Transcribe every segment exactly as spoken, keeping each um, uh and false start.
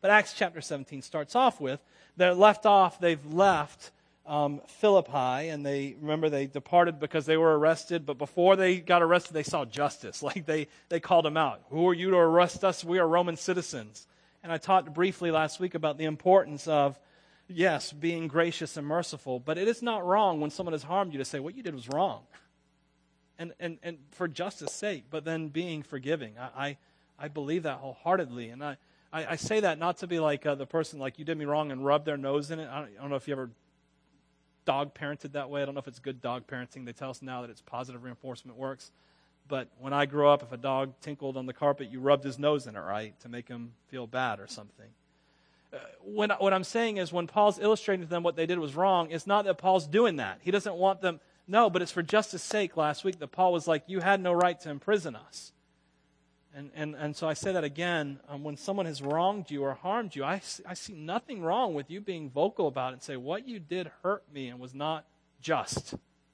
But Acts chapter seventeen starts off with, they're left off, they've left um, Philippi, and they, remember, they departed because they were arrested, but before they got arrested, they saw justice. Like, they, they called them out. Who are you to arrest us? We are Roman citizens. And I talked briefly last week about the importance of, yes, being gracious and merciful, but it is not wrong when someone has harmed you to say, what you did was wrong. And and, and for justice sake, but then being forgiving. I, I, I believe that wholeheartedly. And I, I, I say that not to be like uh, the person, like, you did me wrong and rub their nose in it. I don't, I don't know if you ever dog parented that way. I don't know if it's good dog parenting. They tell us now that it's positive reinforcement works. But when I grew up, if a dog tinkled on the carpet, you rubbed his nose in it, right, to make him feel bad or something. Uh, when, what I'm saying is when Paul's illustrating to them what they did was wrong, it's not that Paul's doing that. He doesn't want them, no, but it's for justice sake last week that Paul was like, you had no right to imprison us. And and, and so I say that again, um, when someone has wronged you or harmed you, I, I see nothing wrong with you being vocal about it and say, what you did hurt me and was not just.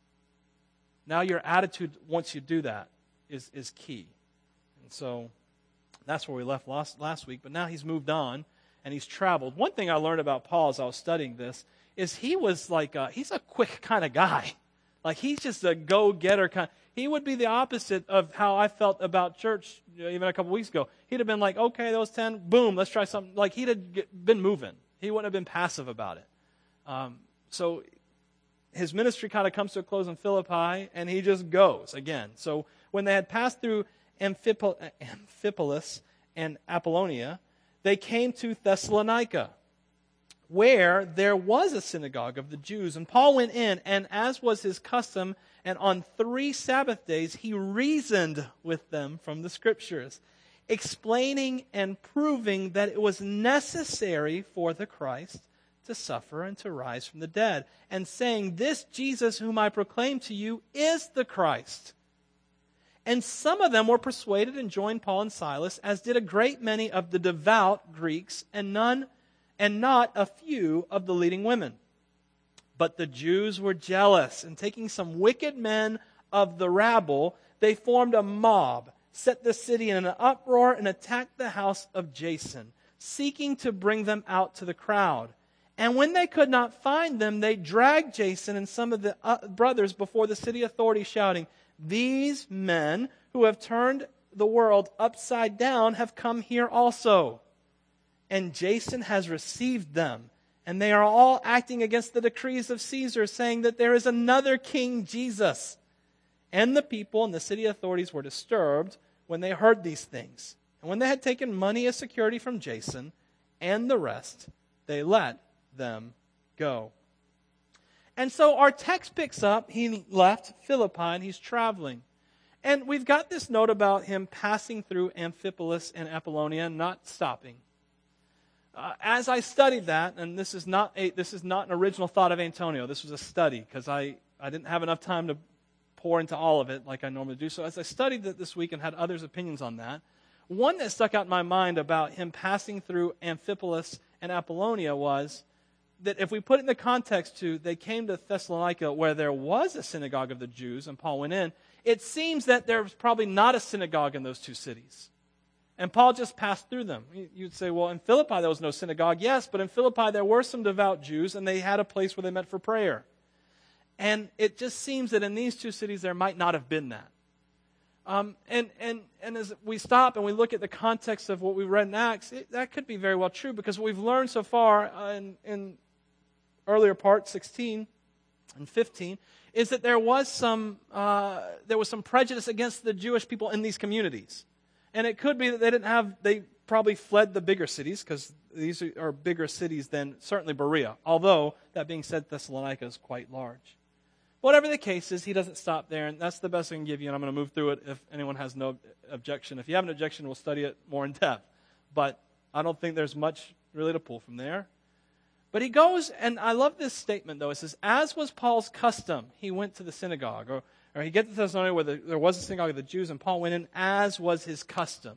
Now your attitude once you do that is, is key. And so that's where we left last, last week. But now he's moved on and he's traveled. One thing I learned about Paul as I was studying this is he was like, a, he's a quick kind of guy. Like he's just a go-getter kind. He would be the opposite of how I felt about church even a couple weeks ago. He'd have been like, okay, those ten, boom, let's try something. Like he'd have been moving. He wouldn't have been passive about it. Um, so his ministry kind of comes to a close in Philippi, and he just goes again. So when they had passed through Amphipolis and Apollonia, they came to Thessalonica, where there was a synagogue of the Jews. And Paul went in, and as was his custom, and on three Sabbath days, he reasoned with them from the Scriptures, explaining and proving that it was necessary for the Christ to suffer and to rise from the dead, and saying, this Jesus whom I proclaim to you is the Christ. And some of them were persuaded and joined Paul and Silas, as did a great many of the devout Greeks, and none, and not a few of the leading women. But the Jews were jealous, and taking some wicked men of the rabble, they formed a mob, set the city in an uproar, and attacked the house of Jason, seeking to bring them out to the crowd. And when they could not find them, they dragged Jason and some of the uh, brothers before the city authorities, shouting, these men who have turned the world upside down have come here also. And Jason has received them. And they are all acting against the decrees of Caesar, saying that there is another king, Jesus. And the people and the city authorities were disturbed when they heard these things. And when they had taken money as security from Jason and the rest, they let them go. And so our text picks up, he left Philippi and he's traveling. And we've got this note about him passing through Amphipolis and Apollonia, not stopping. Uh, as I studied that, and this is not a, this is not an original thought of Antonio, this was a study, because I, I didn't have enough time to pour into all of it like I normally do. So as I studied it this week and had others' opinions on that, one that stuck out in my mind about him passing through Amphipolis and Apollonia was that if we put it in the context to, they came to Thessalonica where there was a synagogue of the Jews, and Paul went in, it seems that there was probably not a synagogue in those two cities. And Paul just passed through them. You'd say, well, in Philippi there was no synagogue. Yes, but in Philippi there were some devout Jews, and they had a place where they met for prayer. And it just seems that in these two cities there might not have been that. Um, and, and, and as we stop and we look at the context of what we read in Acts, it, that could be very well true, because what we've learned so far uh, in, in earlier part, sixteen and fifteen, is that there was some uh, there was some prejudice against the Jewish people in these communities. And it could be that they didn't have, they probably fled the bigger cities, because these are bigger cities than certainly Berea. Although, that being said, Thessalonica is quite large. Whatever the case is, he doesn't stop there, and that's the best I can give you, and I'm going to move through it if anyone has no objection. If you have an objection, we'll study it more in depth. But I don't think there's much really to pull from there. But he goes, and I love this statement, though. It says, as was Paul's custom, he went to the synagogue, or Or he gets to Thessalonica where the, there was a synagogue of the Jews, and Paul went in as was his custom.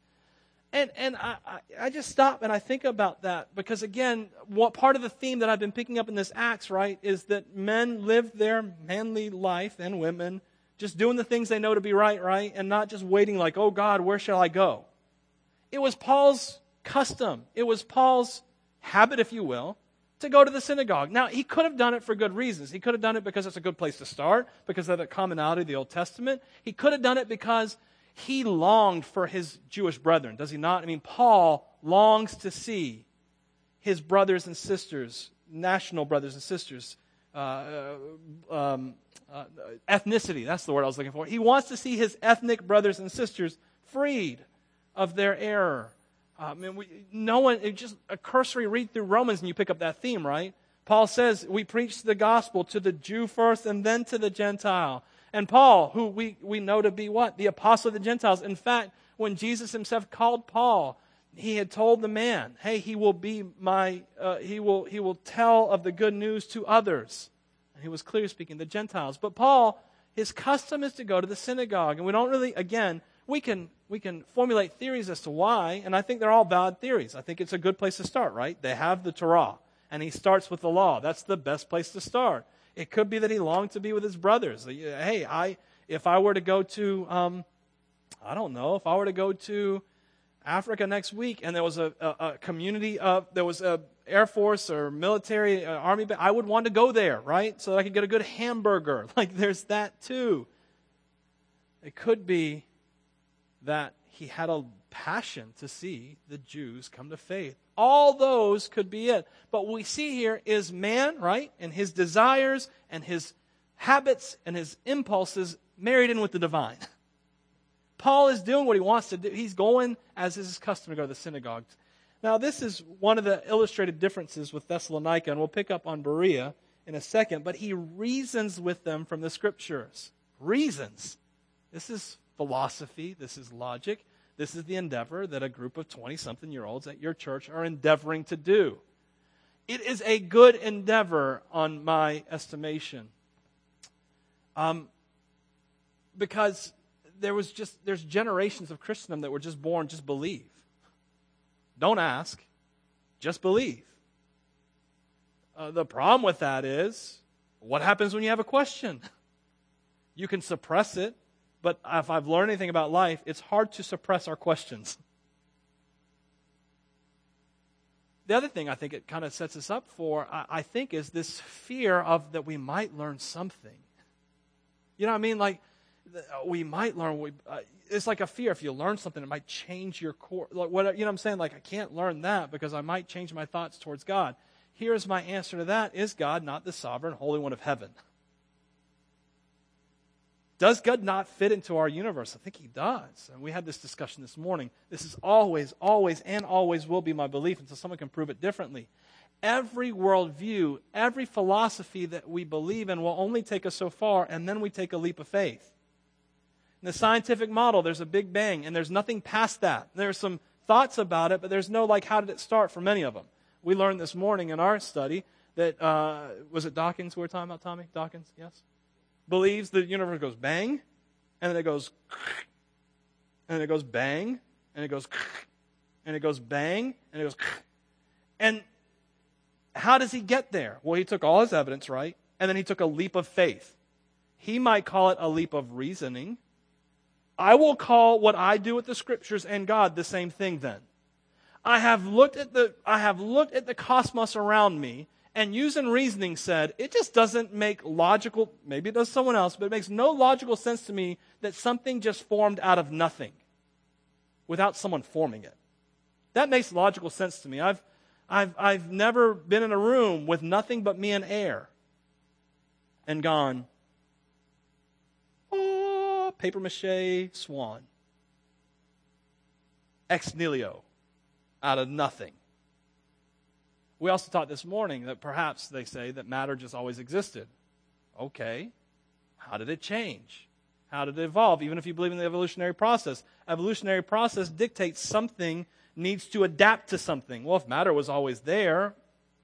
And and I, I, I just stop and I think about that, because again, what part of the theme that I've been picking up in this Acts, right, is that men live their manly life, and women, just doing the things they know to be right, right, and not just waiting like, oh God, where shall I go? It was Paul's custom. It was Paul's habit, if you will, to go to the synagogue. Now, he could have done it for good reasons. He could have done it because it's a good place to start, because of the commonality of the Old Testament. He could have done it because he longed for his Jewish brethren, does he not? I mean, Paul longs to see his brothers and sisters, national brothers and sisters, uh, um, uh, ethnicity, that's the word I was looking for. He wants to see his ethnic brothers and sisters freed of their error. Uh, I mean, we, no one, it just a cursory read through Romans and you pick up that theme, right? Paul says we preach the gospel to the Jew first and then to the Gentile. And Paul, who we, we know to be what? The apostle of the Gentiles. In fact, when Jesus himself called Paul, he had told the man, hey, he will be my, uh, he will he will tell of the good news to others. And he was clearly speaking the Gentiles. But Paul, his custom is to go to the synagogue. And we don't really, again, we can we can formulate theories as to why, and I think they're all valid theories. I think it's a good place to start, right? They have the Torah, and he starts with the law. That's the best place to start. It could be that he longed to be with his brothers. Hey, I if I were to go to, um, I don't know, if I were to go to Africa next week, and there was a, a, a community of, there was a Air Force or military, uh, Army, I would want to go there, right? So that I could get a good hamburger. Like, there's that too. It could be that he had a passion to see the Jews come to faith. All those could be it. But what we see here is man, right? And his desires and his habits and his impulses married in with the divine. Paul is doing what he wants to do. He's going, as is his custom, to go to the synagogue. Now, this is one of the illustrated differences with Thessalonica, and we'll pick up on Berea in a second, but he reasons with them from the Scriptures. Reasons. This is philosophy. This is logic. This is the endeavor that a group of twenty-something-year-olds at your church are endeavoring to do. It is a good endeavor on my estimation. Um, because there was just, there's generations of Christendom that were just born, just believe. Don't ask, just believe. Uh, the problem with that is, what happens when you have a question? You can suppress it, but if I've learned anything about life, it's hard to suppress our questions. The other thing I think it kind of sets us up for, I, I think, is this fear of that we might learn something. You know what I mean? Like, we might learn, we, uh, it's like a fear. If you learn something, it might change your core. Like, what, you know what I'm saying? Like, I can't learn that because I might change my thoughts towards God. Here's my answer to that. Is God not the sovereign Holy One of heaven? Does God not fit into our universe? I think he does. And we had this discussion this morning. This is always, always, and always will be my belief until someone can prove it differently. Every worldview, every philosophy that we believe in will only take us so far, and then we take a leap of faith. In the scientific model, there's a big bang, and there's nothing past that. There's some thoughts about it, but there's no, like, how did it start for many of them. We learned this morning in our study that, uh, was it Dawkins we were talking about, Tommy? Dawkins, yes? Believes the universe goes bang, and then it goes, and then it goes bang, and it goes, and it goes bang, and it goes, and how does he get there? Well, he took all his evidence, right? And then he took a leap of faith. He might call it a leap of reasoning. I will call what I do with the Scriptures and God the same thing then. I have looked at the I have looked at the cosmos around me, and using reasoning said, it just doesn't make logical, maybe it does someone else, but it makes no logical sense to me that something just formed out of nothing without someone forming it. That makes logical sense to me. I've I've I've never been in a room with nothing but me and air and gone, oh, paper mache swan. Ex nihilo, out of nothing. We also taught this morning that perhaps they say that matter just always existed. Okay, how did it change? How did it evolve? Even if you believe in the evolutionary process, evolutionary process dictates something needs to adapt to something. Well, if matter was always there,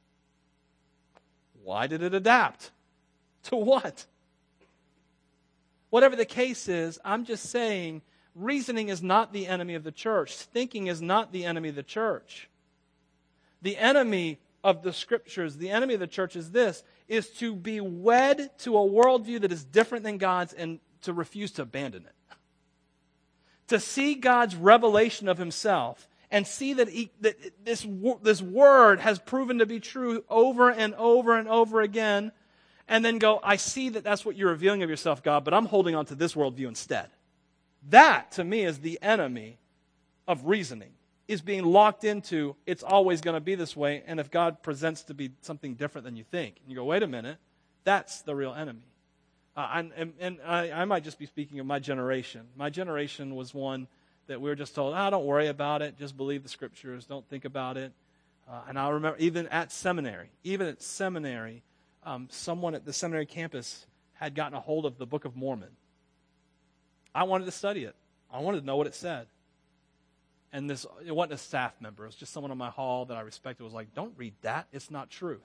why did it adapt? To what? Whatever the case is, I'm just saying reasoning is not the enemy of the church. Thinking is not the enemy of the church. The enemy of the Scriptures, the enemy of the church is this, is to be wed to a worldview that is different than God's and to refuse to abandon it. To see God's revelation of himself and see that, he, that this, this word has proven to be true over and over and over again, and then go, I see that that's what you're revealing of yourself, God, but I'm holding on to this worldview instead. That, to me, is the enemy of reasoning, is being locked into, it's always going to be this way, and if God presents to be something different than you think, and you go, wait a minute, that's the real enemy. Uh, and and I, I might just be speaking of my generation. My generation was one that we were just told, oh, don't worry about it, just believe the Scriptures, don't think about it. Uh, and I remember even at seminary, even at seminary, um, someone at the seminary campus had gotten a hold of the Book of Mormon. I wanted to study it. I wanted to know what it said. And this, it wasn't a staff member. It was just someone in my hall that I respected was like, don't read that. It's not truth.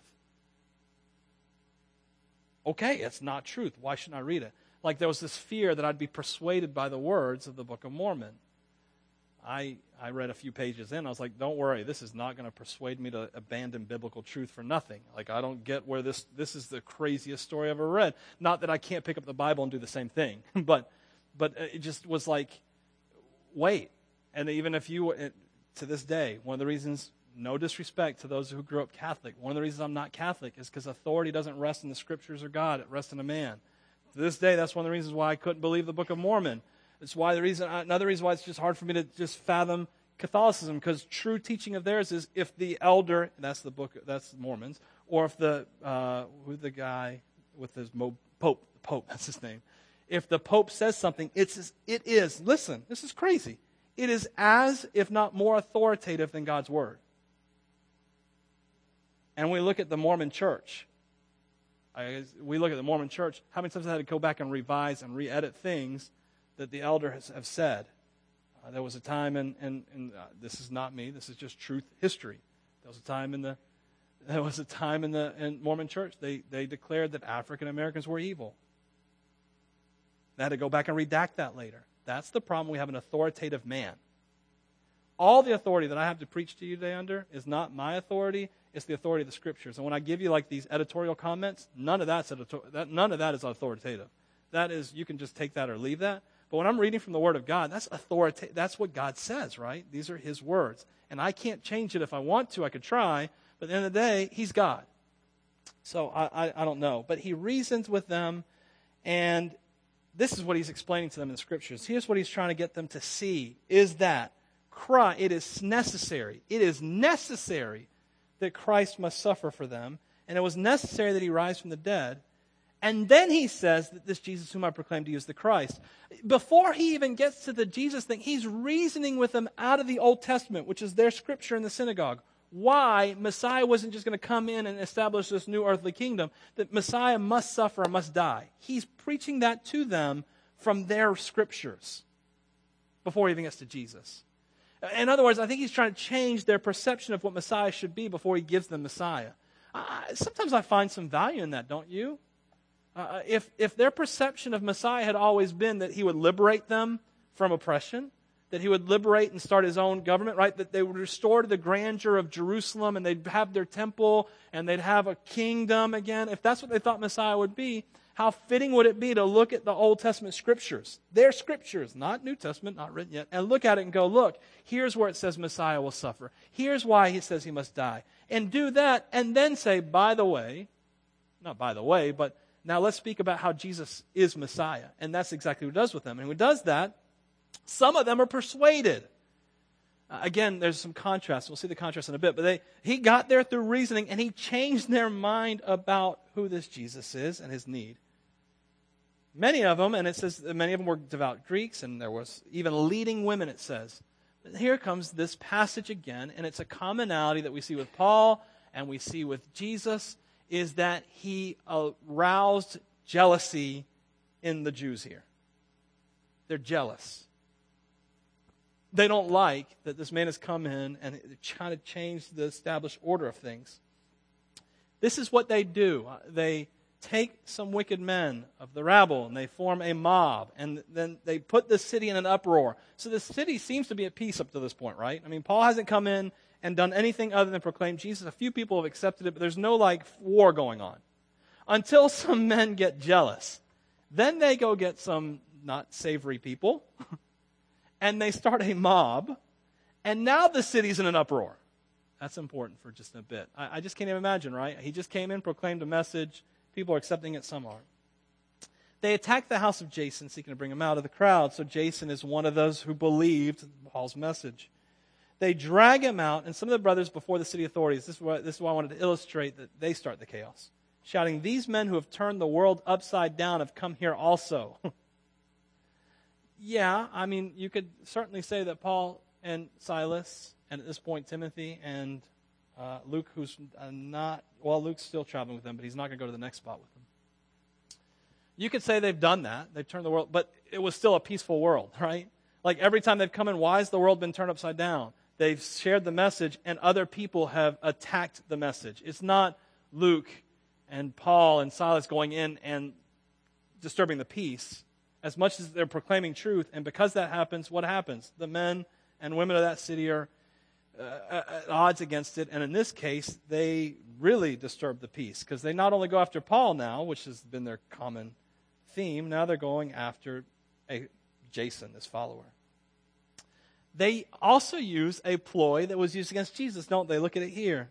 Okay, it's not truth. Why shouldn't I read it? Like there was this fear that I'd be persuaded by the words of the Book of Mormon. I I read a few pages in. I was like, don't worry. This is not going to persuade me to abandon biblical truth for nothing. Like I don't get where this, this is the craziest story I've ever read. Not that I can't pick up the Bible and do the same thing. but but it just was like, wait. And even if you, to this day, one of the reasons, no disrespect to those who grew up Catholic, one of the reasons I'm not Catholic is because authority doesn't rest in the Scriptures or God, it rests in a man. To this day, that's one of the reasons why I couldn't believe the Book of Mormon. It's why the reason, another reason why it's just hard for me to just fathom Catholicism, because true teaching of theirs is if the elder, that's the book, that's the Mormons, or if the, uh, who's the guy with his mo, Pope, Pope, that's his name. If the Pope says something, it's it is, listen, this is crazy. It is as, if not more authoritative than God's Word. And we look at the Mormon Church. I, we look at the Mormon Church. How many times I had to go back and revise and re-edit things that the elders have said? Uh, there was a time in, in, in uh, this is not me, this is just truth history. There was a time in the, there was a time in the in Mormon Church, they, they declared that African Americans were evil. They had to go back and redact that later. That's the problem. We have an authoritative man. All the authority that I have to preach to you today under is not my authority. It's the authority of the Scriptures. And when I give you like these editorial comments, none of that's editor- that, none of that is authoritative. That is, you can just take that or leave that. But when I'm reading from the Word of God, that's authoritative. That's what God says, right? These are His words. And I can't change it if I want to. I could try. But at the end of the day, He's God. So I, I, I don't know. But He reasons with them, and this is what He's explaining to them in the Scriptures. Here's what He's trying to get them to see, is that Christ, it is necessary, it is necessary that Christ must suffer for them, and it was necessary that He rise from the dead. And then He says that this Jesus whom I proclaim to you is the Christ. Before He even gets to the Jesus thing, He's reasoning with them out of the Old Testament, which is their scripture in the synagogue, why Messiah wasn't just going to come in and establish this new earthly kingdom, that Messiah must suffer and must die. He's preaching that to them from their scriptures before He even gets to Jesus. In other words, I think He's trying to change their perception of what Messiah should be before He gives them Messiah. I, sometimes I find some value in that, don't you? Uh, if, if their perception of Messiah had always been that He would liberate them from oppression, that He would liberate and start His own government, right? That they would restore to the grandeur of Jerusalem and they'd have their temple and they'd have a kingdom again. If that's what they thought Messiah would be, how fitting would it be to look at the Old Testament scriptures, their scriptures, not New Testament, not written yet, and look at it and go, look, here's where it says Messiah will suffer. Here's why He says He must die. And do that and then say, by the way, not by the way, but now let's speak about how Jesus is Messiah. And that's exactly what He does with them. And when He does that, some of them are persuaded. Uh, again, there's some contrast. We'll see the contrast in a bit. But they, He got there through reasoning, and He changed their mind about who this Jesus is and His need. Many of them, and it says that many of them were devout Greeks, and there was even leading women, it says. But here comes this passage again, and it's a commonality that we see with Paul and we see with Jesus, is that He aroused jealousy in the Jews here. They're jealous. They don't like that this man has come in and trying to change the established order of things. This is what they do. They take some wicked men of the rabble and they form a mob, and then they put the city in an uproar. So the city seems to be at peace up to this point, right? I mean, Paul hasn't come in and done anything other than proclaim Jesus. A few people have accepted it, but there's no like war going on. Until some men get jealous. Then they go get some not savory people, and they start a mob, And now the city's in an uproar. That's important for just a bit. I, I just can't even imagine, right? He just came in, proclaimed a message. People are accepting it, some aren't. They attacked the house of Jason, seeking to bring him out of the crowd. So Jason is one of those who believed Paul's message. They drag him out, and some of the brothers before the city authorities, this is, what, this is why I wanted to illustrate that they start the chaos, shouting, "These men who have turned the world upside down have come here also." Yeah, I mean, you could certainly say that Paul and Silas, and at this point Timothy and uh, Luke, who's uh, not, well, Luke's still traveling with them, but he's not going to go to the next spot with them. You could say they've done that. They've turned the world, but it was still a peaceful world, right? Like every time they've come in, why has the world been turned upside down? They've shared the message, and other people have attacked the message. It's not Luke and Paul and Silas going in and disturbing the peace as much as they're proclaiming truth. And because that happens, what happens? The men and women of that city are uh, at odds against it. And in this case, they really disturb the peace because they not only go after Paul now, which has been their common theme, now they're going after a Jason, this follower. They also use a ploy that was used against Jesus, don't they? Look at it here.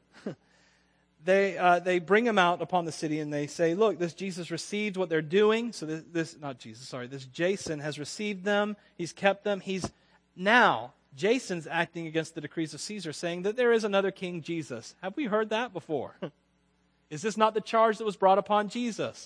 they uh, they bring him out upon the city and they say, look, this Jesus received what they're doing. So this, this, not Jesus, sorry, this Jason has received them. He's kept them. He's now, Jason's acting against the decrees of Caesar, saying that there is another king, Jesus. Have we heard that before? Is this not the charge that was brought upon Jesus?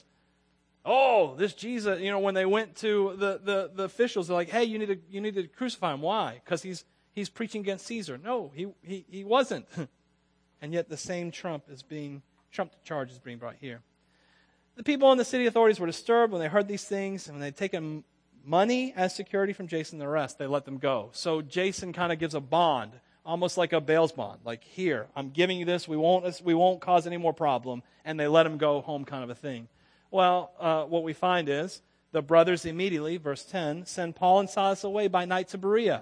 Oh, this Jesus, you know, when they went to the, the, the officials, they're like, hey, you need to you need to crucify him. Why? Because he's he's preaching against Caesar. No, he he, he wasn't. And yet the same Trump is being Trump charge is being brought here. The people in the city authorities were disturbed when they heard these things, and when they'd taken money as security from Jason and the rest, they let them go. So Jason kind of gives a bond, almost like a bail's bond. Like, here, I'm giving you this. We won't we won't cause any more problem. And they let him go home, kind of a thing. Well, uh, what we find is the brothers immediately, verse ten, send Paul and Silas away by night to Berea.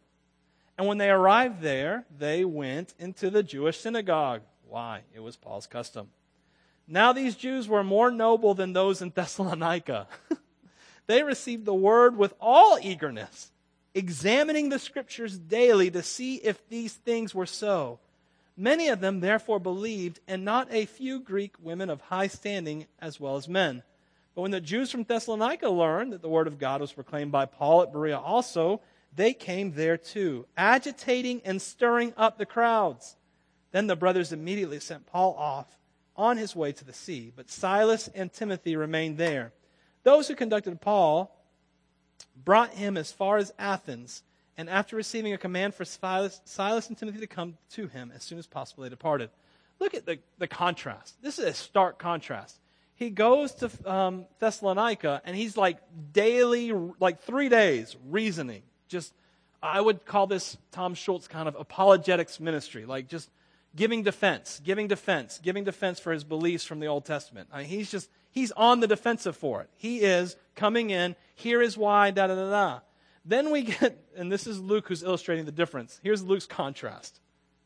And when they arrived there, they went into the Jewish synagogue. Why? It was Paul's custom. Now these Jews were more noble than those in Thessalonica. They received the word with all eagerness, examining the scriptures daily to see if these things were so. Many of them therefore believed, and not a few Greek women of high standing as well as men. But when the Jews from Thessalonica learned that the word of God was proclaimed by Paul at Berea also, they came there too, agitating and stirring up the crowds. Then the brothers immediately sent Paul off on his way to the sea, but Silas and Timothy remained there. Those who conducted Paul brought him as far as Athens, and after receiving a command for Silas, Silas and Timothy to come to him as soon as possible, they departed. Look at the, the contrast. This is a stark contrast. He goes to um, Thessalonica, and he's like daily, like three days, reasoning. Just, I would call this Tom Schultz kind of apologetics ministry, like just giving defense, giving defense, giving defense for his beliefs from the Old Testament. I mean, he's just, he's on the defensive for it. He is coming in, here is why, da da da da. Then we get, and this is Luke who's illustrating the difference. Here's Luke's contrast.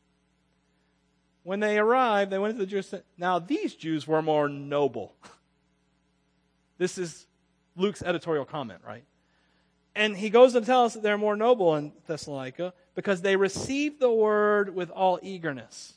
When they arrived, they went to the Jews. Now, these Jews were more noble. This is Luke's editorial comment, right? And he goes to tell us that they're more noble in Thessalonica because they received the word with all eagerness.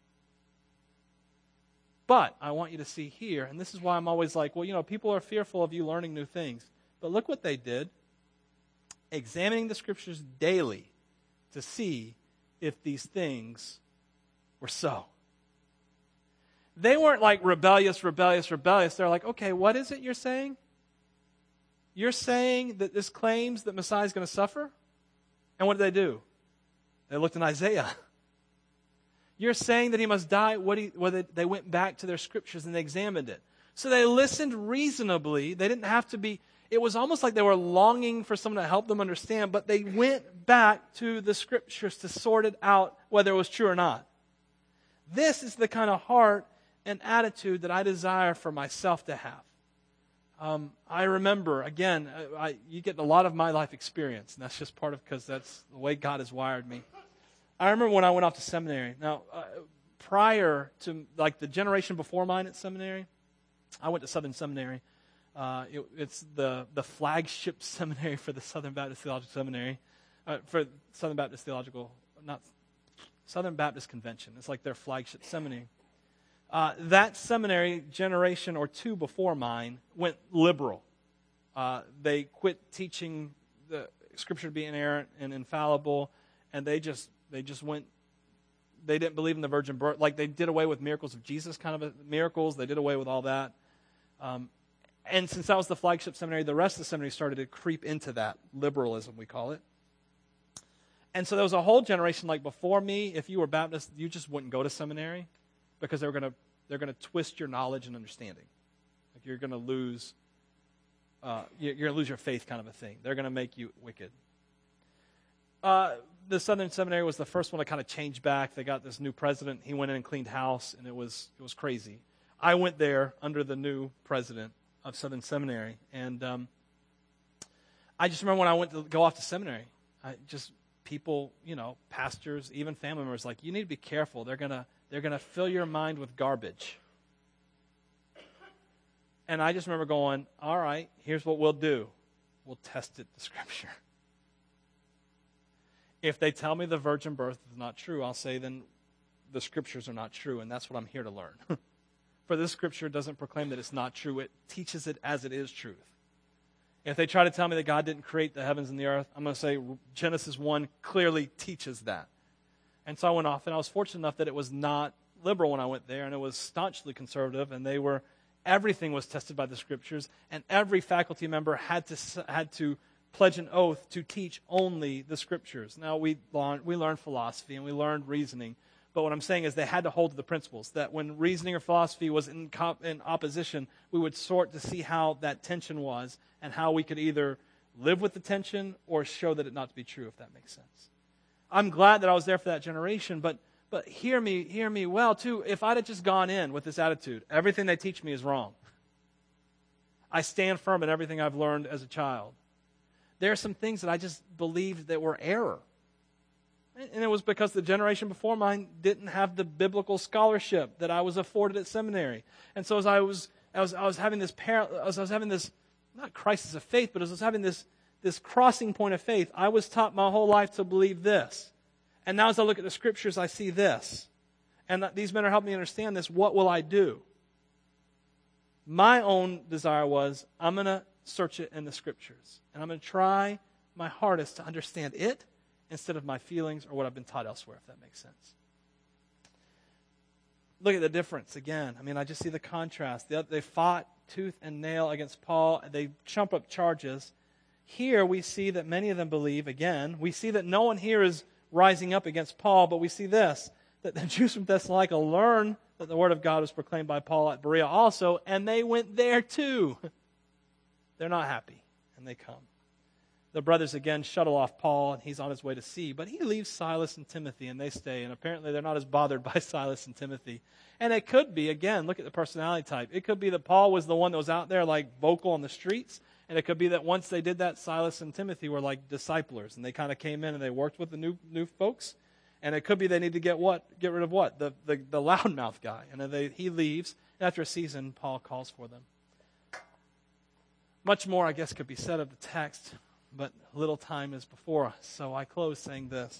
But I want you to see here, and this is why I'm always like, well, you know, people are fearful of you learning new things. But look what they did. Examining the scriptures daily to see if these things were so. They weren't like rebellious, rebellious, rebellious. They're like, okay, what is it you're saying? You're saying that this claims that Messiah is going to suffer? And what did they do? They looked in Isaiah. You're saying that he must die? What he, well, they, they went back to their scriptures and they examined it. So they listened reasonably. They didn't have to be... It was almost like they were longing for someone to help them understand, but they went back to the scriptures to sort it out whether it was true or not. This is the kind of heart and attitude that I desire for myself to have. Um, I remember, again, I, I, you get a lot of my life experience, and that's just part of because that's the way God has wired me. I remember when I went off to seminary. Now, uh, prior to, like, the generation before mine at seminary, I went to Southern Seminary. Uh, it, it's the, the flagship seminary for the Southern Baptist Theological Seminary, uh, for Southern Baptist Theological, not Southern Baptist Convention. It's like their flagship seminary. Uh, that seminary, generation or two before mine, went liberal. Uh, they quit teaching the Scripture to be inerrant and infallible, and they just they just went. They didn't believe in the virgin birth. Like they did away with miracles of Jesus, kind of a, miracles. They did away with all that. Um, and since that was the flagship seminary, the rest of the seminary started to creep into that liberalism, we call it. And so there was a whole generation like before me. If you were Baptist, you just wouldn't go to seminary because they were going to they're going to twist your knowledge and understanding. Like you're going to lose uh, you're going to lose your faith, kind of a thing. They're going to make you wicked. Uh, the Southern Seminary was the first one to kind of change back. They got this new president. He went in and cleaned house, and it was it was crazy. I went there under the new president of Southern Seminary, and um, I just remember when I went to go off to seminary, I just people, you know, pastors, even family members, like, you need to be careful. They're gonna they're gonna fill your mind with garbage. And I just remember going, all right, here's what we'll do. We'll test it to Scripture. If they tell me the virgin birth is not true, I'll say then the Scriptures are not true, and that's what I'm here to learn. For this Scripture doesn't proclaim that it's not true. It teaches it as it is truth. If they try to tell me that God didn't create the heavens and the earth, I'm going to say Genesis one clearly teaches that. And so I went off, and I was fortunate enough that it was not liberal when I went there, and it was staunchly conservative, and they were everything was tested by the Scriptures, and every faculty member had to had to pledge an oath to teach only the Scriptures. Now, we learned, we learned philosophy and we learned reasoning, but what I'm saying is they had to hold to the principles, that when reasoning or philosophy was in, comp, in opposition, we would sort to see how that tension was and how we could either live with the tension or show that it not to be true, if that makes sense. I'm glad that I was there for that generation, but but hear me, hear me well, too. If I'd have just gone in with this attitude, everything they teach me is wrong. I stand firm in everything I've learned as a child. There are some things that I just believed that were error. And it was because the generation before mine didn't have the biblical scholarship that I was afforded at seminary. And so as I was I was, I was having this par- as I was having this not crisis of faith, but as I was having this this crossing point of faith, I was taught my whole life to believe this. And now as I look at the Scriptures, I see this. And that these men are helping me understand this. What will I do? My own desire was, I'm going to search it in the Scriptures. And I'm going to try my hardest to understand it instead of my feelings or what I've been taught elsewhere, if that makes sense. Look at the difference again. I mean, I just see the contrast. They fought tooth and nail against Paul. They chump up charges. Here we see that many of them believe, again, we see that no one here is rising up against Paul, but we see this, that the Jews from Thessalonica learned that the word of God was proclaimed by Paul at Berea also, and they went there too. They're not happy, and they come. The brothers again shuttle off Paul, and he's on his way to sea, but he leaves Silas and Timothy, and they stay, and apparently they're not as bothered by Silas and Timothy. And it could be, again, look at the personality type. It could be that Paul was the one that was out there like vocal on the streets, and it could be that once they did that, Silas and Timothy were like disciplers, and they kind of came in and they worked with the new new folks. And it could be they need to get what? Get rid of what? The the, the loudmouth guy. And then they, he leaves. And after a season, Paul calls for them. Much more, I guess, could be said of the text, but little time is before us. So I close saying this.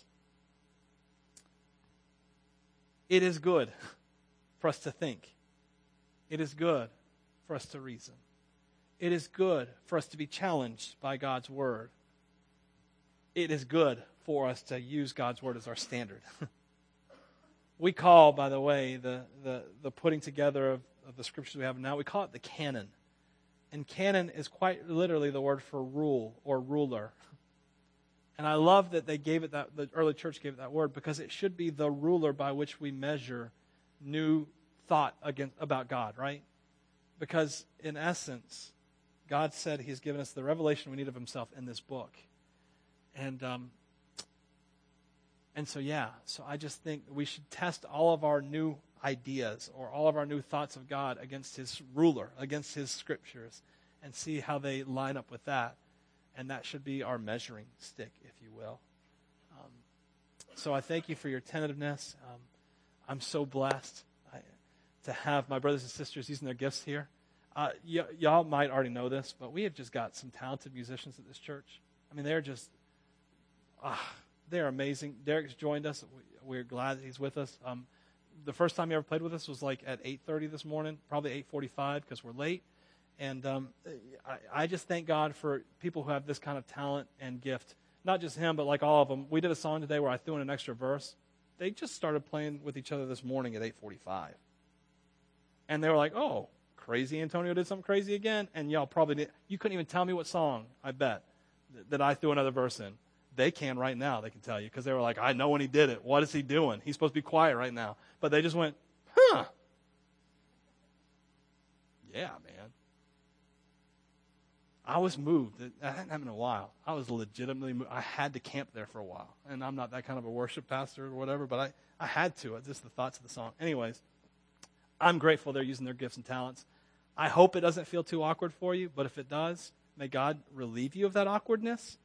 It is good for us to think. It is good for us to reason. It is good for us to be challenged by God's word. It is good for us to use God's word as our standard. We call, by the way, the, the, the putting together of, of the Scriptures we have now, we call it the canon. And canon is quite literally the word for rule or ruler. And I love that they gave it that, the early church gave it that word, because it should be the ruler by which we measure new thought against, about God, right? Because in essence, God said He's given us the revelation we need of Himself in this book. And um, and so, yeah, so I just think we should test all of our new ideas or all of our new thoughts of God against His ruler, against His Scriptures, and see how they line up with that. And that should be our measuring stick, if you will. Um, so I thank you for your attentiveness. Um, I'm so blessed I, to have my brothers and sisters using their gifts here. Uh, y- y'all might already know this, but we have just got some talented musicians at this church. I mean, they're just, ah, they're amazing. Derek's joined us. We're glad that he's with us. Um, the first time he ever played with us was like at eight thirty this morning, probably eight forty-five because we're late. And um, I, I just thank God for people who have this kind of talent and gift. Not just him, but like all of them. We did a song today where I threw in an extra verse. They just started playing with each other this morning at eight forty-five. And they were like, oh, crazy Antonio did something crazy again? And y'all probably did. You couldn't even tell me what song, I bet, that I threw another verse in. They can right now, they can tell you, because they were like, I know when he did it. What is he doing? He's supposed to be quiet right now. But they just went, huh. Yeah, man. I was moved. That hadn't happened in a while. I was legitimately moved. I had to camp there for a while. And I'm not that kind of a worship pastor or whatever, but I, I had to. Just the thoughts of the song. Anyways, I'm grateful they're using their gifts and talents. I hope it doesn't feel too awkward for you, but if it does, may God relieve you of that awkwardness,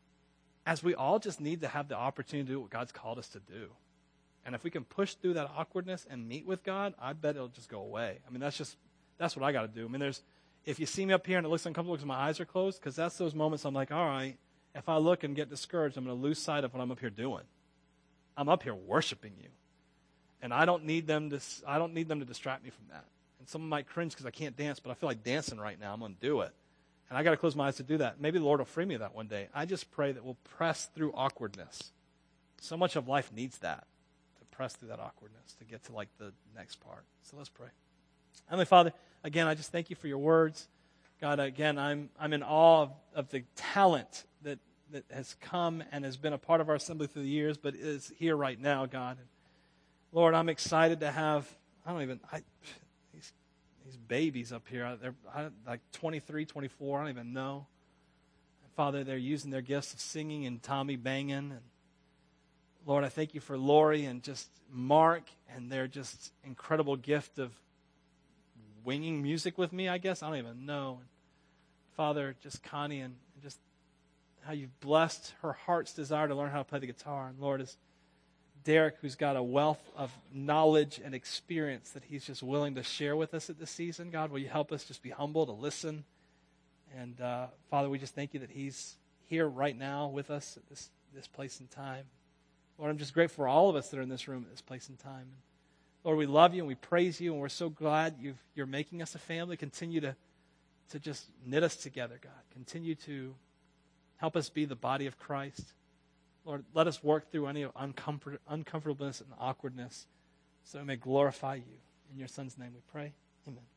as we all just need to have the opportunity to do what God's called us to do. And if we can push through that awkwardness and meet with God, I bet it'll just go away. I mean, that's just, that's what I got to do. I mean, there's, if you see me up here and it looks uncomfortable because my eyes are closed, because that's those moments I'm like, all right, if I look and get discouraged, I'm going to lose sight of what I'm up here doing. I'm up here worshiping you. And I don't need them to, I don't need them to distract me from that. And someone might cringe because I can't dance, but I feel like dancing right now. I'm going to do it. And I got to close my eyes to do that. Maybe the Lord will free me of that one day. I just pray that we'll press through awkwardness. So much of life needs that, to press through that awkwardness, to get to like the next part. So let's pray. Heavenly Father, again, I just thank you for your words. God, again, I'm I'm in awe of, of the talent that, that has come and has been a part of our assembly through the years, but is here right now, God. And Lord, I'm excited to have, I don't even, I, these, these babies up here, they're like twenty-three, twenty-four, I don't even know. And Father, they're using their gifts of singing and Tommy banging. And Lord, I thank you for Lori and just Mark and their just incredible gift of winging music with me, I guess. I don't even know. And Father, just Connie and just how you've blessed her heart's desire to learn how to play the guitar. And Lord, as Derek, who's got a wealth of knowledge and experience that he's just willing to share with us at this season, God, will you help us just be humble to listen? And uh, Father, we just thank you that he's here right now with us at this, this place and time. Lord, I'm just grateful for all of us that are in this room at this place and time. Lord, we love you and we praise you, and we're so glad you've, you're making us a family. Continue to, to just knit us together, God. Continue to help us be the body of Christ. Lord, let us work through any uncomfort, uncomfortableness and awkwardness so we may glorify you. In your Son's name we pray. Amen.